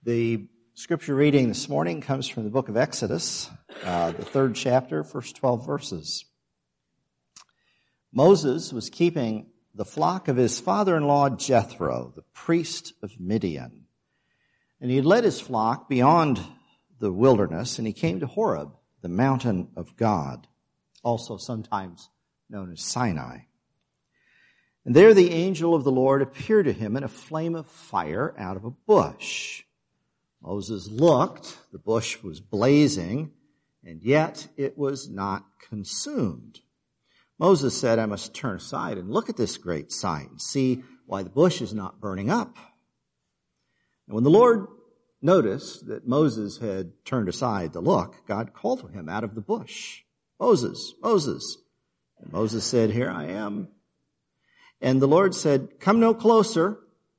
The scripture reading this morning comes from the book of Exodus, the 3rd chapter, first 12 verses. Moses was keeping the flock of his father-in-law Jethro, the priest of Midian. And he had led his flock beyond the wilderness, and he came to Horeb, the mountain of God, also sometimes known as Sinai. And there the angel of the Lord appeared to him in a flame of fire out of a bush. Moses looked, the bush was blazing, and yet it was not consumed. Moses said, I must turn aside and look at this great sight and see why the bush is not burning up. And when the Lord noticed that Moses had turned aside to look, God called to him out of the bush, Moses, Moses. And Moses said, Here I am. And the Lord said, Come no closer.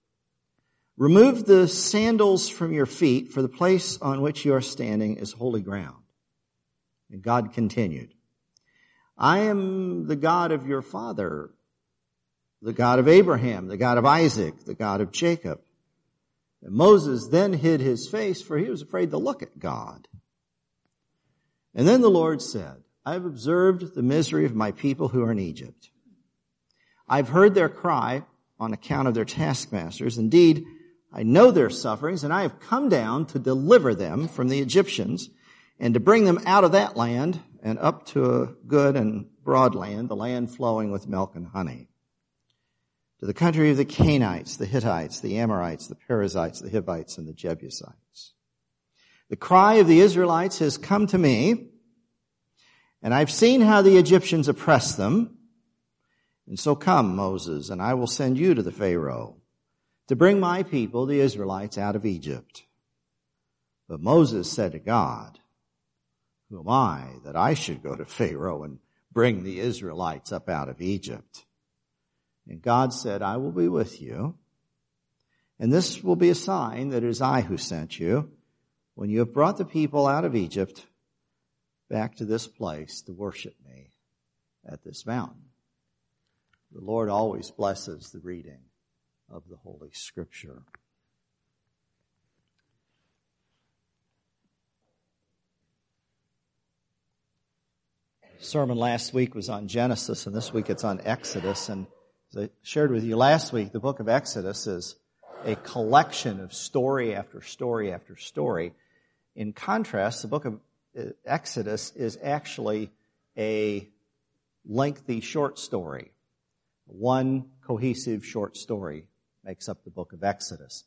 Remove the sandals from your feet, for the place on which you are standing is holy ground. And God continued, I am the God of your father, the God of Abraham, the God of Isaac, the God of Jacob. And Moses then hid his face, for he was afraid to look at God. And then the Lord said, I have observed the misery of my people who are in Egypt. I've heard their cry on account of their taskmasters. Indeed, I know their sufferings, and I have come down to deliver them from the Egyptians and to bring them out of that land and up to a good and broad land, the land flowing with milk and honey, to the country of the Canaanites, the Hittites, the Amorites, the Perizzites, the Hivites, and the Jebusites. The cry of the Israelites has come to me, and I've seen how the Egyptians oppress them. And so come, Moses, and I will send you to the Pharaoh to bring my people, the Israelites, out of Egypt. But Moses said to God, Who am I that I should go to Pharaoh and bring the Israelites up out of Egypt? And God said, I will be with you, and this will be a sign that it is I who sent you, when you have brought the people out of Egypt back to this place to worship me at this mountain. The Lord always blesses the reading of the Holy Scripture. The sermon last week was on Genesis, and this week it's on Exodus. And as I shared with you last week, the book of Exodus is a collection of story after story after story. In contrast, the book of Exodus is actually a lengthy short story. One cohesive short story makes up the book of Exodus.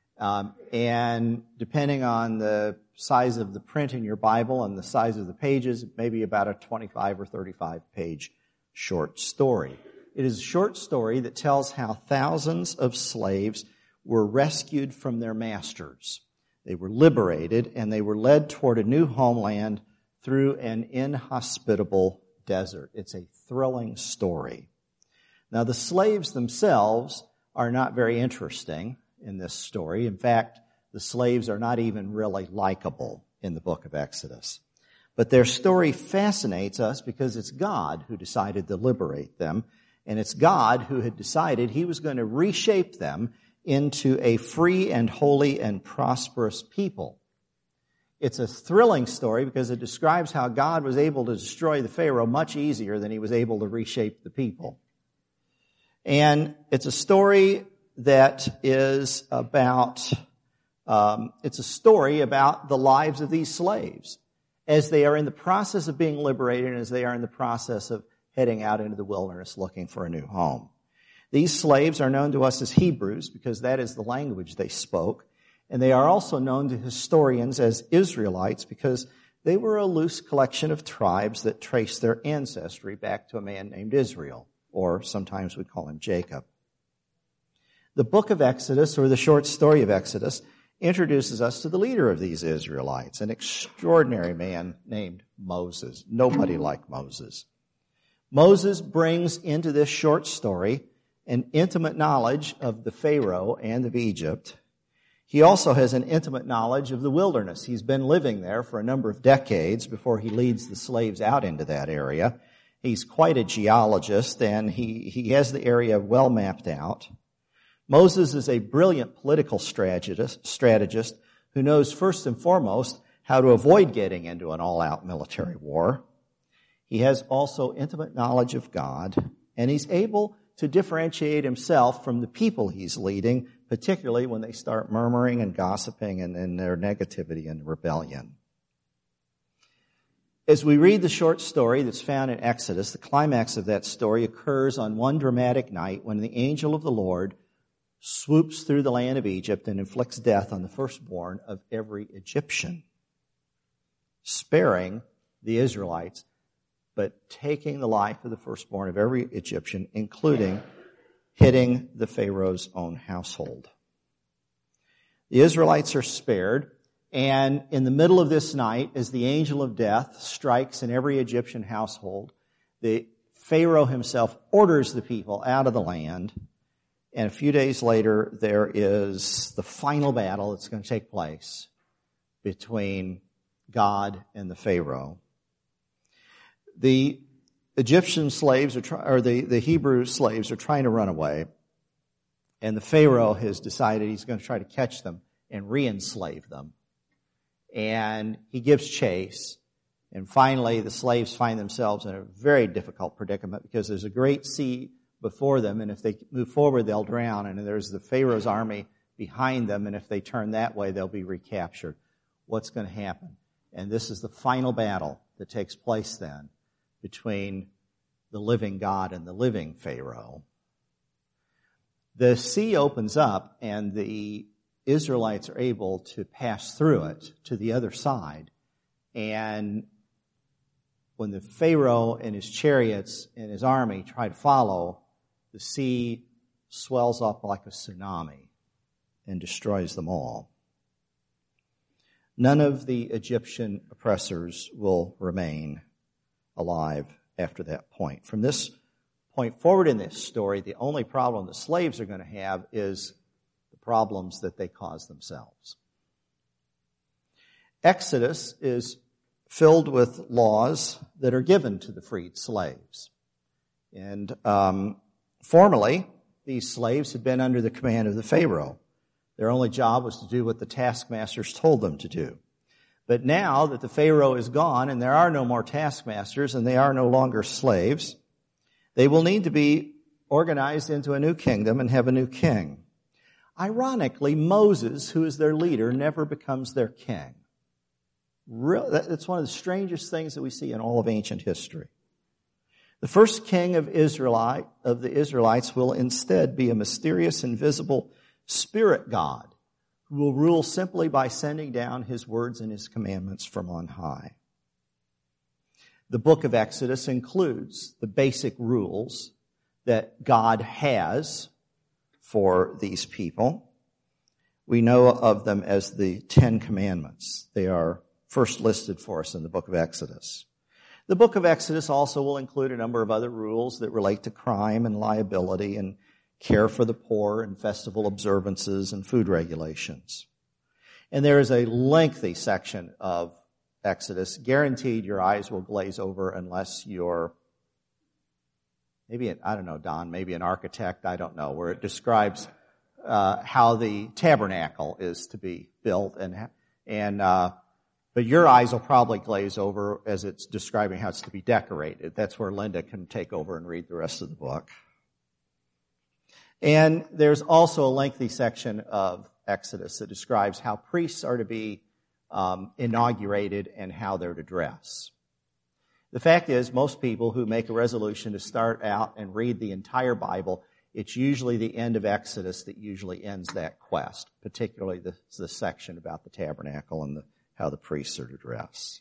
And depending on the size of the print in your Bible and the size of the pages, maybe about a 25 or 35 page short story. It is a short story that tells how thousands of slaves were rescued from their masters. They were liberated and they were led toward a new homeland through an inhospitable desert. It's a thrilling story. Now, the slaves themselves are not very interesting in this story. In fact, the slaves are not even really likable in the book of Exodus. But their story fascinates us because it's God who decided to liberate them, and it's God who had decided He was going to reshape them into a free and holy and prosperous people. It's a thrilling story because it describes how God was able to destroy the Pharaoh much easier than He was able to reshape the people. And it's a story that is about, it's a story about the lives of these slaves as they are in the process of being liberated and as they are in the process of heading out into the wilderness looking for a new home. These slaves are known to us as Hebrews because that is the language they spoke. And they are also known to historians as Israelites because they were a loose collection of tribes that trace their ancestry back to a man named Israel, or sometimes we call him Jacob. The book of Exodus, or the short story of Exodus, introduces us to the leader of these Israelites, an extraordinary man named Moses. Nobody like Moses. Moses brings into this short story an intimate knowledge of the Pharaoh and of Egypt. He also has an intimate knowledge of the wilderness. He's been living there for a number of decades before he leads the slaves out into that area. He's quite a geologist, and he has the area well mapped out. Moses is a brilliant political strategist who knows first and foremost how to avoid getting into an all-out military war. He has also intimate knowledge of God, and he's able to differentiate himself from the people he's leading, particularly when they start murmuring and gossiping and in their negativity and rebellion. As we read the short story that's found in Exodus, the climax of that story occurs on one dramatic night when the angel of the Lord swoops through the land of Egypt and inflicts death on the firstborn of every Egyptian, sparing the Israelites, but taking the life of the firstborn of every Egyptian, including hitting the Pharaoh's own household. The Israelites are spared, and in the middle of this night, as the angel of death strikes in every Egyptian household, the Pharaoh himself orders the people out of the land, and a few days later, there is the final battle that's going to take place between God and the Pharaoh. The Egyptian slaves the Hebrew slaves are trying to run away, and the Pharaoh has decided he's going to try to catch them and re-enslave them. And he gives chase, and finally the slaves find themselves in a very difficult predicament because there's a great sea before them, and if they move forward, they'll drown, and there's the Pharaoh's army behind them, and if they turn that way, they'll be recaptured. What's going to happen? And this is the final battle that takes place then between the living God and the living Pharaoh. The sea opens up, and the Israelites are able to pass through it to the other side. And when the Pharaoh and his chariots and his army try to follow, the sea swells up like a tsunami and destroys them all. None of the Egyptian oppressors will remain alive after that point. From this point forward in this story, the only problem the slaves are going to have is the problems that they cause themselves. Exodus is filled with laws that are given to the freed slaves. And formerly, these slaves had been under the command of the Pharaoh. Their only job was to do what the taskmasters told them to do. But now that the Pharaoh is gone and there are no more taskmasters and they are no longer slaves, they will need to be organized into a new kingdom and have a new king. Ironically, Moses, who is their leader, never becomes their king. That's one of the strangest things that we see in all of ancient history. The first king of the Israelites will instead be a mysterious, invisible spirit God who will rule simply by sending down his words and his commandments from on high. The book of Exodus includes the basic rules that God has for these people. We know of them as the 10 Commandments. They are first listed for us in the book of Exodus. The book of Exodus also will include a number of other rules that relate to crime and liability and care for the poor and festival observances and food regulations. And there is a lengthy section of Exodus. Guaranteed your eyes will glaze over unless you're maybe an architect, I don't know, where it describes how the tabernacle is to be built but your eyes will probably glaze over as it's describing how it's to be decorated. That's where Linda can take over and read the rest of the book. And there's also a lengthy section of Exodus that describes how priests are to be inaugurated and how they're to dress. The fact is, most people who make a resolution to start out and read the entire Bible, it's usually the end of Exodus that usually ends that quest, particularly the section about the tabernacle and how the priests are to dress.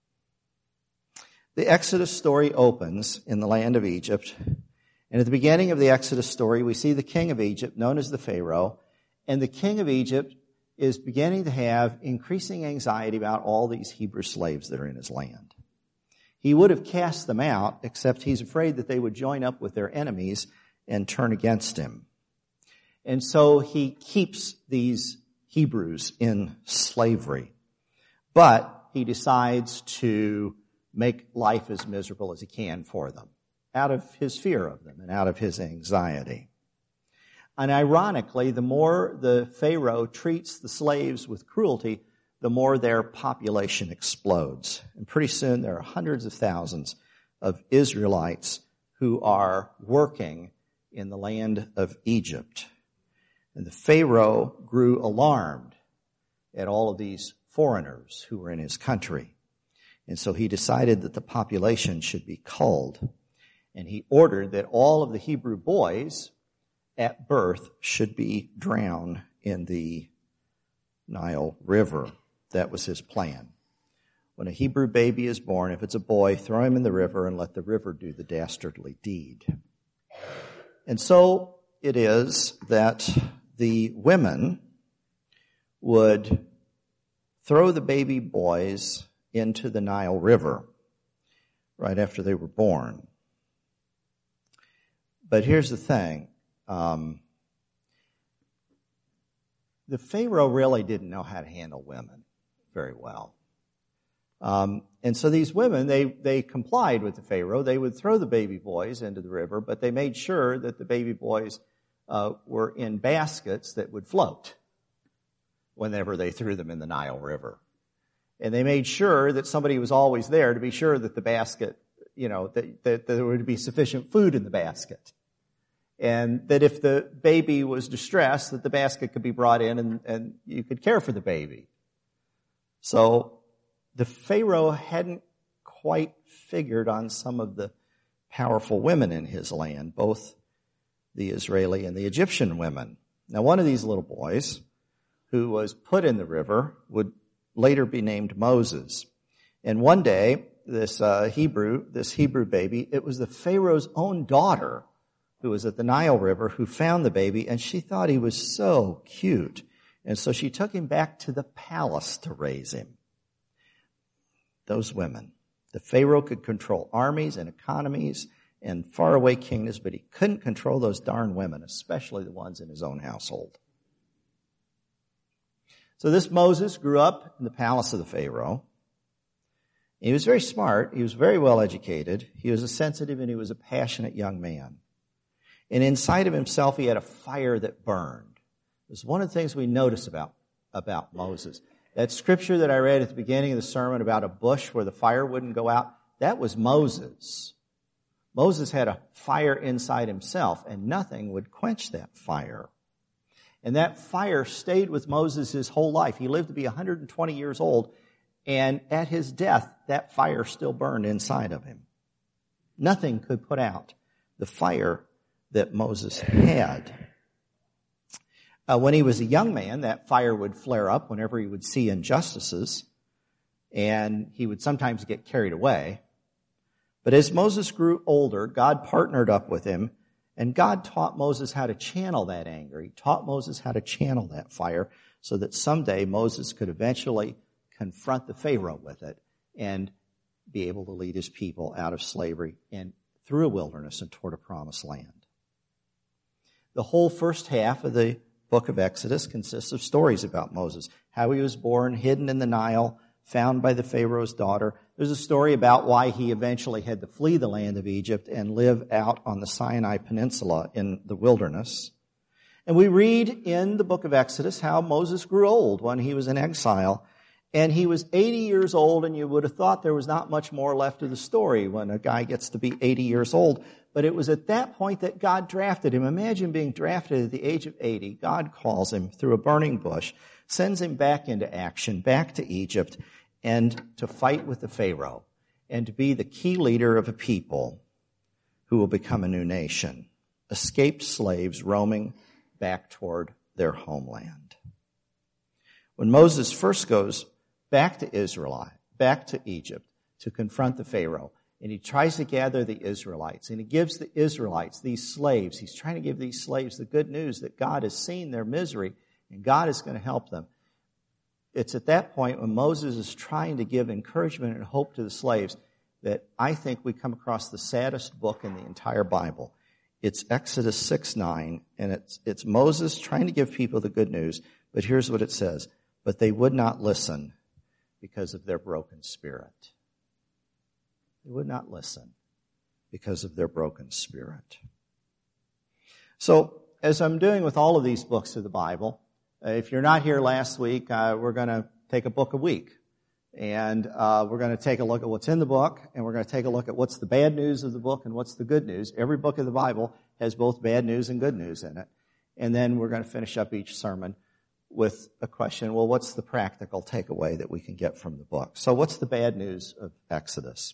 The Exodus story opens in the land of Egypt. And at the beginning of the Exodus story, we see the king of Egypt, known as the Pharaoh, and the king of Egypt is beginning to have increasing anxiety about all these Hebrew slaves that are in his land. He would have cast them out, except he's afraid that they would join up with their enemies and turn against him. And so he keeps these Hebrews in slavery. But he decides to make life as miserable as he can for them, out of his fear of them and out of his anxiety. And ironically, the more the Pharaoh treats the slaves with cruelty, the more their population explodes. And pretty soon there are hundreds of thousands of Israelites who are working in the land of Egypt. And the Pharaoh grew alarmed at all of these foreigners who were in his country. And so he decided that the population should be culled. And he ordered that all of the Hebrew boys at birth should be drowned in the Nile River. That was his plan. When a Hebrew baby is born, if it's a boy, throw him in the river and let the river do the dastardly deed. And so it is that the women would throw the baby boys into the Nile River right after they were born. But here's the thing. The Pharaoh really didn't know how to handle women very well. And so these women, they complied with the Pharaoh. They would throw the baby boys into the river, but they made sure that the baby boys were in baskets that would float whenever they threw them in the Nile River. And they made sure that somebody was always there to be sure that the basket, that there would be sufficient food in the basket. And that if the baby was distressed, that the basket could be brought in and you could care for the baby. So the Pharaoh hadn't quite figured on some of the powerful women in his land, both the Israeli and the Egyptian women. Now, one of these little boys who was put in the river would later be named Moses. And one day, this Hebrew baby, it was the Pharaoh's own daughter who was at the Nile River who found the baby, and she thought he was so cute. And so she took him back to the palace to raise him. Those women. The Pharaoh could control armies and economies and faraway kingdoms, but he couldn't control those darn women, especially the ones in his own household. So this Moses grew up in the palace of the Pharaoh. He was very smart. He was very well educated. He was a sensitive and he was a passionate young man. And inside of himself, he had a fire that burned. It was one of the things we notice about Moses. That scripture that I read at the beginning of the sermon about a bush where the fire wouldn't go out, that was Moses. Moses had a fire inside himself, and nothing would quench that fire. And that fire stayed with Moses his whole life. He lived to be 120 years old, and at his death, that fire still burned inside of him. Nothing could put out the fire that Moses had. When he was a young man, that fire would flare up whenever he would see injustices, and he would sometimes get carried away. But as Moses grew older, God partnered up with him, and God taught Moses how to channel that anger. He taught Moses how to channel that fire so that someday Moses could eventually confront the Pharaoh with it and be able to lead his people out of slavery and through a wilderness and toward a promised land. The whole first half of the book of Exodus consists of stories about Moses, how he was born, hidden in the Nile, found by the Pharaoh's daughter. There's a story about why he eventually had to flee the land of Egypt and live out on the Sinai Peninsula in the wilderness. And we read in the book of Exodus how Moses grew old when he was in exile. And he was 80 years old, and you would have thought there was not much more left of the story when a guy gets to be 80 years old. But it was at that point that God drafted him. Imagine being drafted at the age of 80. God calls him through a burning bush, sends him back into action, back to Egypt, and to fight with the Pharaoh, and to be the key leader of a people who will become a new nation, escaped slaves roaming back toward their homeland. When Moses first goes back to Egypt to confront the Pharaoh, and he tries to gather the Israelites, and he gives the Israelites, these slaves, he's trying to give these slaves the good news that God has seen their misery, and God is going to help them. It's at that point when Moses is trying to give encouragement and hope to the slaves that I think we come across the saddest book in the entire Bible. It's Exodus 6:9, and it's Moses trying to give people the good news, but here's what it says. But they would not listen because of their broken spirit. They would not listen because of their broken spirit. So as I'm doing with all of these books of the Bible, if you're not here last week, we're going to take a book a week. And we're going to take a look at what's in the book, and we're going to take a look at what's the bad news of the book and what's the good news. Every book of the Bible has both bad news and good news in it. And then we're going to finish up each sermon with a question, well, what's the practical takeaway that we can get from the book? So what's the bad news of Exodus?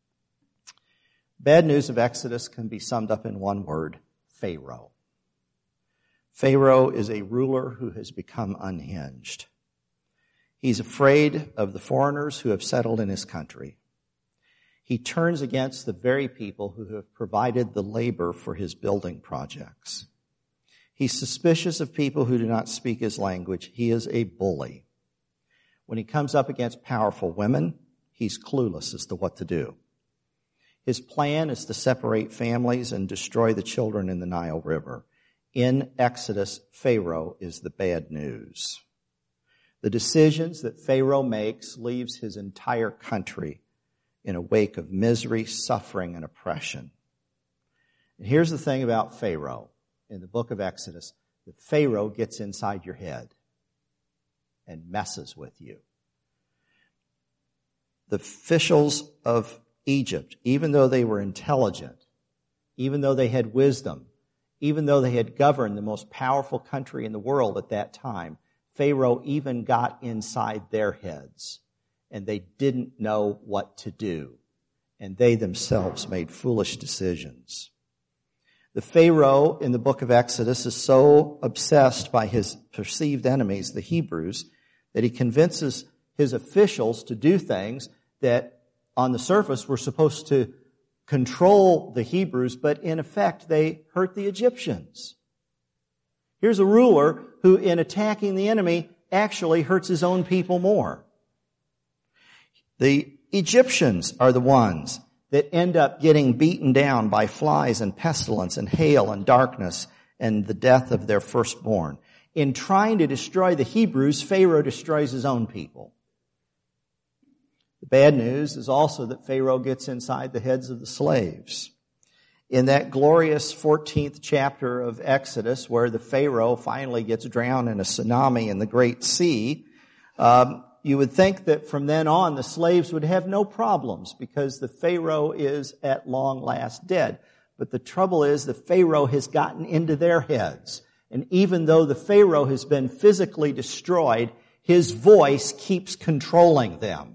Bad news of Exodus can be summed up in one word: Pharaoh. Pharaoh is a ruler who has become unhinged. He's afraid of the foreigners who have settled in his country. He turns against the very people who have provided the labor for his building projects. He's suspicious of people who do not speak his language. He is a bully. When he comes up against powerful women, he's clueless as to what to do. His plan is to separate families and destroy the children in the Nile River. In Exodus, Pharaoh is the bad news. The decisions that Pharaoh makes leaves his entire country in a wake of misery, suffering, and oppression. And here's the thing about Pharaoh in the book of Exodus: that Pharaoh gets inside your head and messes with you. The officials of Egypt, even though they were intelligent, even though they had wisdom, even though they had governed the most powerful country in the world at that time, Pharaoh even got inside their heads, and they didn't know what to do, and they themselves made foolish decisions. The Pharaoh in the book of Exodus is so obsessed by his perceived enemies, the Hebrews, that he convinces his officials to do things that on the surface were supposed to control the Hebrews, but in effect they hurt the Egyptians. Here's a ruler who, in attacking the enemy, actually hurts his own people more. The Egyptians are the ones that end up getting beaten down by flies and pestilence and hail and darkness and the death of their firstborn. In trying to destroy the Hebrews, Pharaoh destroys his own people. The bad news is also that Pharaoh gets inside the heads of the slaves. In that glorious 14th chapter of Exodus, where the Pharaoh finally gets drowned in a tsunami in the Great Sea, you would think that from then on the slaves would have no problems because the Pharaoh is at long last dead. But the trouble is the Pharaoh has gotten into their heads. And even though the Pharaoh has been physically destroyed, his voice keeps controlling them.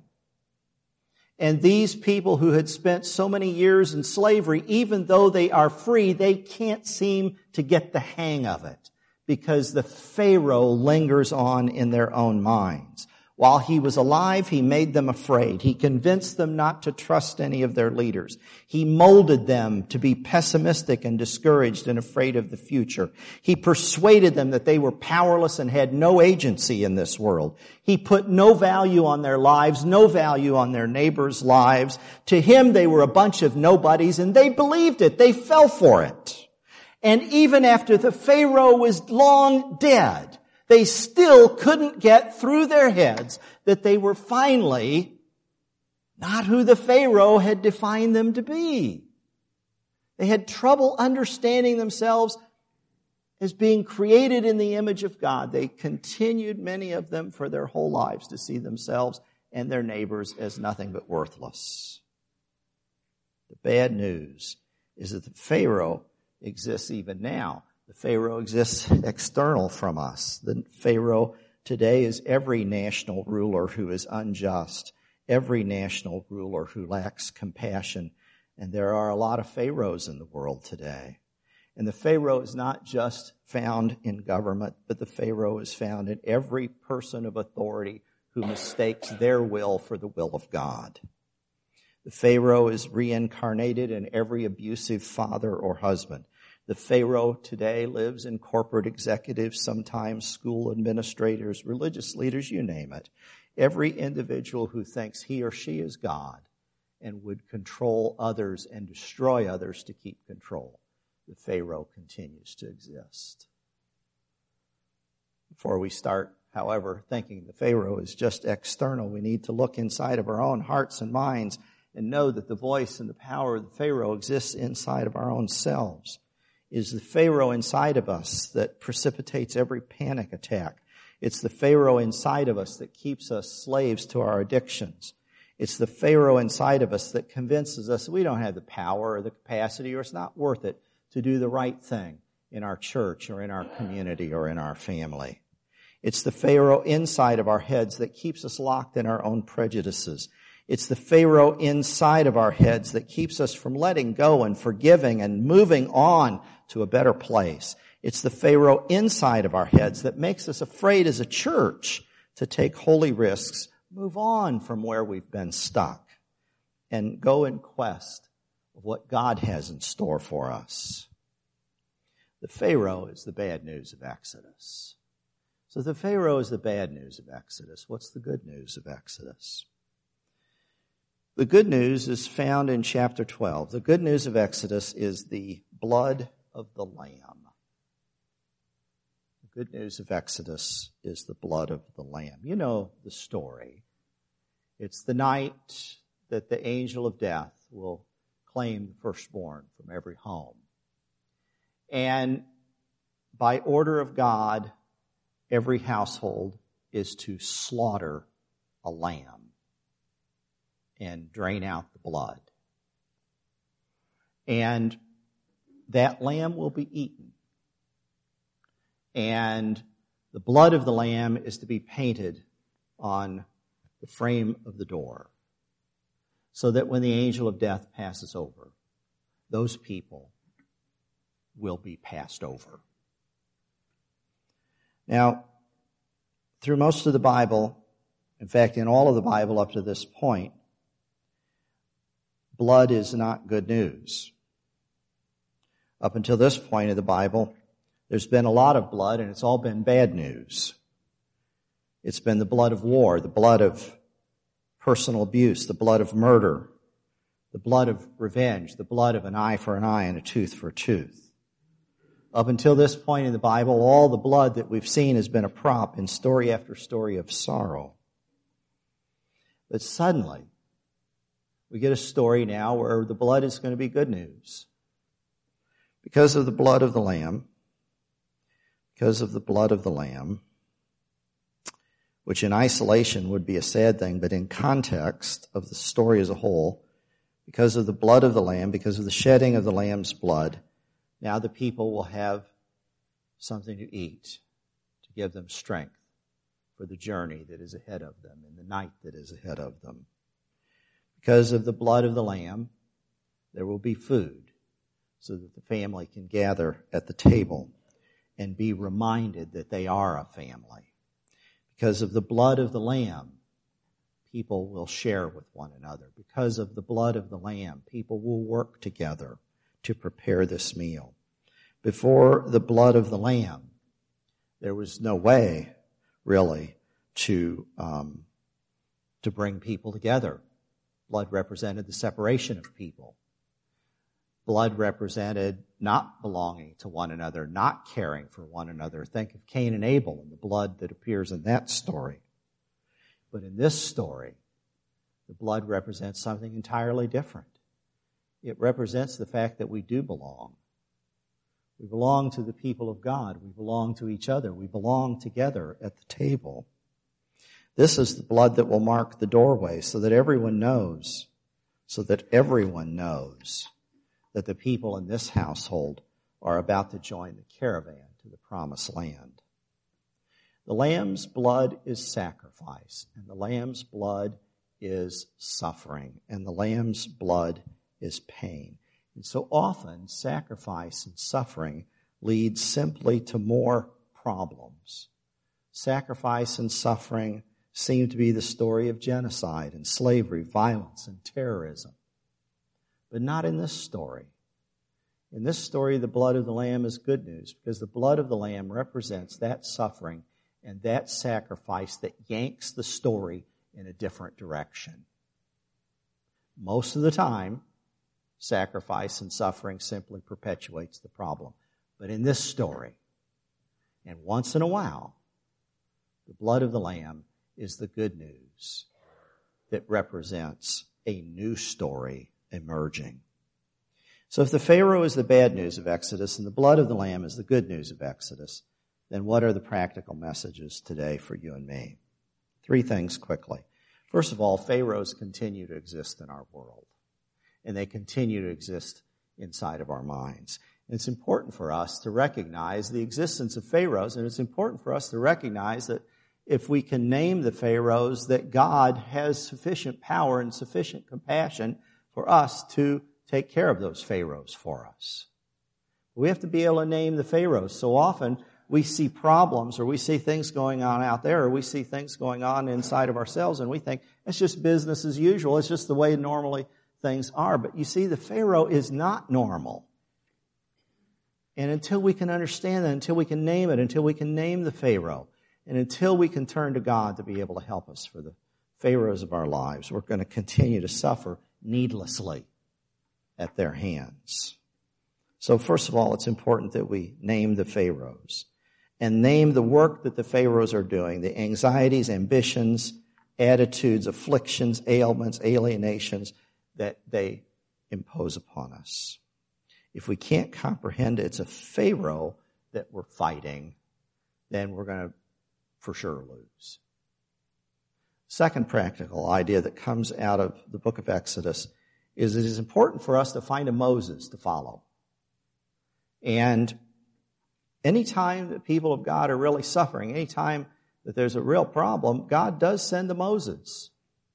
And these people who had spent so many years in slavery, even though they are free, they can't seem to get the hang of it because the Pharaoh lingers on in their own minds. While he was alive, he made them afraid. He convinced them not to trust any of their leaders. He molded them to be pessimistic and discouraged and afraid of the future. He persuaded them that they were powerless and had no agency in this world. He put no value on their lives, no value on their neighbors' lives. To him, they were a bunch of nobodies, and they believed it. They fell for it. And even after the Pharaoh was long dead, they still couldn't get through their heads that they were finally not who the Pharaoh had defined them to be. They had trouble understanding themselves as being created in the image of God. They continued, many of them, for their whole lives to see themselves and their neighbors as nothing but worthless. The bad news is that the Pharaoh exists even now. The Pharaoh exists external from us. The Pharaoh today is every national ruler who is unjust, every national ruler who lacks compassion. And there are a lot of Pharaohs in the world today. And the Pharaoh is not just found in government, but the Pharaoh is found in every person of authority who mistakes their will for the will of God. The Pharaoh is reincarnated in every abusive father or husband. The Pharaoh today lives in corporate executives, sometimes school administrators, religious leaders, you name it. Every individual who thinks he or she is God and would control others and destroy others to keep control. The Pharaoh continues to exist. Before we start, however, thinking the Pharaoh is just external, we need to look inside of our own hearts and minds and know that the voice and the power of the Pharaoh exists inside of our own selves. is the Pharaoh inside of us that precipitates every panic attack. It's the Pharaoh inside of us that keeps us slaves to our addictions. It's the Pharaoh inside of us that convinces us we don't have the power or the capacity, or it's not worth it to do the right thing in our church or in our community or in our family. It's the Pharaoh inside of our heads that keeps us locked in our own prejudices. It's the Pharaoh inside of our heads that keeps us from letting go and forgiving and moving on to a better place. It's the Pharaoh inside of our heads that makes us afraid as a church to take holy risks, move on from where we've been stuck, and go in quest of what God has in store for us. The Pharaoh is the bad news of Exodus. So the Pharaoh is the bad news of Exodus. What's the good news of Exodus? The good news is found in chapter 12. The good news of Exodus is the blood of the Lamb. The good news of Exodus is the blood of the Lamb. You know the story. It's the night that the angel of death will claim the firstborn from every home. And by order of God, every household is to slaughter a lamb and drain out the blood. And that lamb will be eaten. And the blood of the lamb is to be painted on the frame of the door, so that when the angel of death passes over, those people will be passed over. Now, through most of the Bible, in fact, in all of the Bible up to this point, blood is not good news. Up until this point of the Bible, there's been a lot of blood, and it's all been bad news. It's been the blood of war, the blood of personal abuse, the blood of murder, the blood of revenge, the blood of an eye for an eye and a tooth for a tooth. Up until this point in the Bible, all the blood that we've seen has been a prop in story after story of sorrow. But suddenly, we get a story now where the blood is going to be good news. Because of the blood of the Lamb, which in isolation would be a sad thing, but in context of the story as a whole, because of the blood of the Lamb, because of the shedding of the Lamb's blood, now the people will have something to eat to give them strength for the journey that is ahead of them and the night that is ahead of them. Because of the blood of the Lamb, there will be food so that the family can gather at the table and be reminded that they are a family. Because of the blood of the Lamb, people will share with one another. Because of the blood of the Lamb, people will work together to prepare this meal. Before the blood of the Lamb, there was no way, really, to bring people together. Blood represented the separation of people. Blood represented not belonging to one another, not caring for one another. Think of Cain and Abel and the blood that appears in that story. But in this story, the blood represents something entirely different. It represents the fact that we do belong. We belong to the people of God. We belong to each other. We belong together at the table. This is the blood that will mark the doorway so that everyone knows that the people in this household are about to join the caravan to the promised land. The lamb's blood is sacrifice, and the lamb's blood is suffering, and the lamb's blood is pain. And so often, sacrifice and suffering lead simply to more problems. Sacrifice and suffering seem to be the story of genocide and slavery, violence and terrorism. But not in this story. In this story, the blood of the Lamb is good news because the blood of the Lamb represents that suffering and that sacrifice that yanks the story in a different direction. Most of the time, sacrifice and suffering simply perpetuates the problem. But in this story, and once in a while, the blood of the Lamb is the good news that represents a new story emerging. So if the Pharaoh is the bad news of Exodus and the blood of the Lamb is the good news of Exodus, then what are the practical messages today for you and me? 3 things quickly. First of all, pharaohs continue to exist in our world, and they continue to exist inside of our minds. And it's important for us to recognize the existence of pharaohs, and it's important for us to recognize that if we can name the pharaohs, that God has sufficient power and sufficient compassion for us to take care of those pharaohs for us. We have to be able to name the pharaohs. So often we see problems, or we see things going on out there, or we see things going on inside of ourselves, and we think it's just business as usual. It's just the way normally things are. But you see, the Pharaoh is not normal. And until we can understand that, until we can name it, until we can name the Pharaoh, and until we can turn to God to be able to help us for the pharaohs of our lives, we're going to continue to suffer needlessly at their hands. So first of all, it's important that we name the pharaohs and name the work that the pharaohs are doing, the anxieties, ambitions, attitudes, afflictions, ailments, alienations that they impose upon us. If we can't comprehend it's a pharaoh that we're fighting, then we're going to for sure lose. Second practical idea that comes out of the book of Exodus is it is important for us to find a Moses to follow. And anytime that people of God are really suffering, anytime that there's a real problem, God does send a Moses.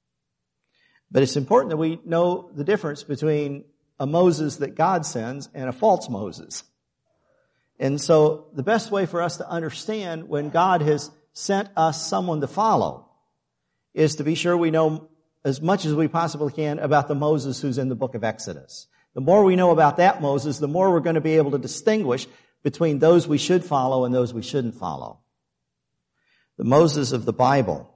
But it's important that we know the difference between a Moses that God sends and a false Moses. And so the best way for us to understand when God has sent us someone to follow is to be sure we know as much as we possibly can about the Moses who's in the book of Exodus. The more we know about that Moses, the more we're going to be able to distinguish between those we should follow and those we shouldn't follow. The Moses of the Bible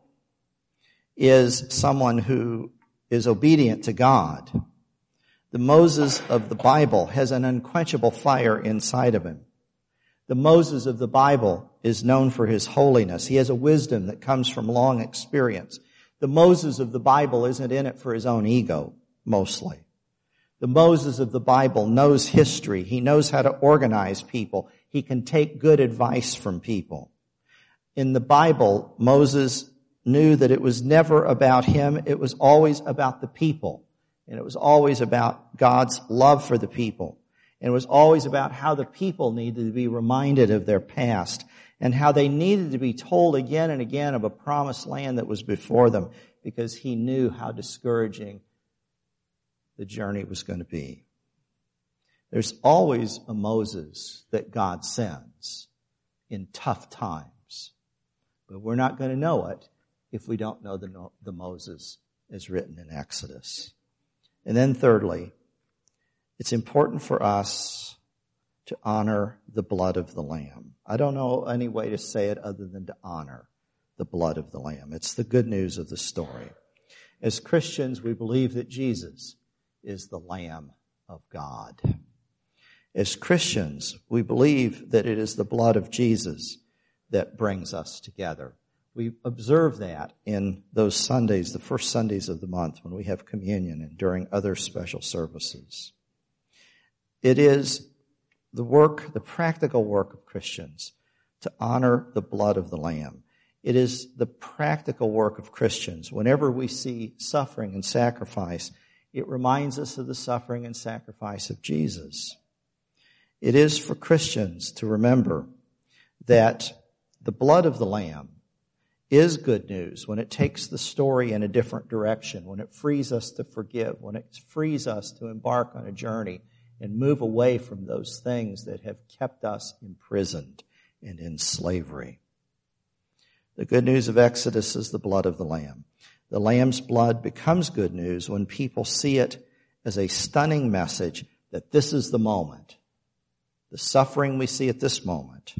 is someone who is obedient to God. The Moses of the Bible has an unquenchable fire inside of him. The Moses of the Bible is known for his holiness. He has a wisdom that comes from long experience. The Moses of the Bible isn't in it for his own ego, mostly. The Moses of the Bible knows history. He knows how to organize people. He can take good advice from people. In the Bible, Moses knew that it was never about him. It was always about the people. And it was always about God's love for the people. And it was always about how the people needed to be reminded of their past and how they needed to be told again and again of a promised land that was before them, because he knew how discouraging the journey was going to be. There's always a Moses that God sends in tough times. But we're not going to know it if we don't know the Moses as written in Exodus. And then thirdly, it's important for us to honor the blood of the Lamb. I don't know any way to say it other than to honor the blood of the Lamb. It's the good news of the story. As Christians, we believe that Jesus is the Lamb of God. As Christians, we believe that it is the blood of Jesus that brings us together. We observe that in those Sundays, the first Sundays of the month, when we have communion and during other special services. It is the practical work of Christians to honor the blood of the Lamb. It is the practical work of Christians. Whenever we see suffering and sacrifice, it reminds us of the suffering and sacrifice of Jesus. It is for Christians to remember that the blood of the Lamb is good news when it takes the story in a different direction, when it frees us to forgive, when it frees us to embark on a journey and move away from those things that have kept us imprisoned and in slavery. The good news of Exodus is the blood of the Lamb. The Lamb's blood becomes good news when people see it as a stunning message that this is the moment. The suffering we see at this moment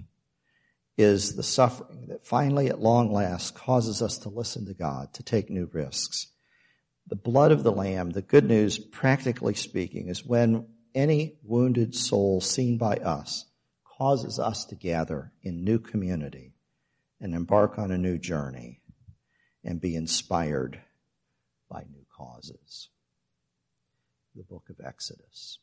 is the suffering that finally at long last causes us to listen to God, to take new risks. The blood of the Lamb, the good news, practically speaking, is when any wounded soul seen by us causes us to gather in new community and embark on a new journey and be inspired by new causes. The book of Exodus.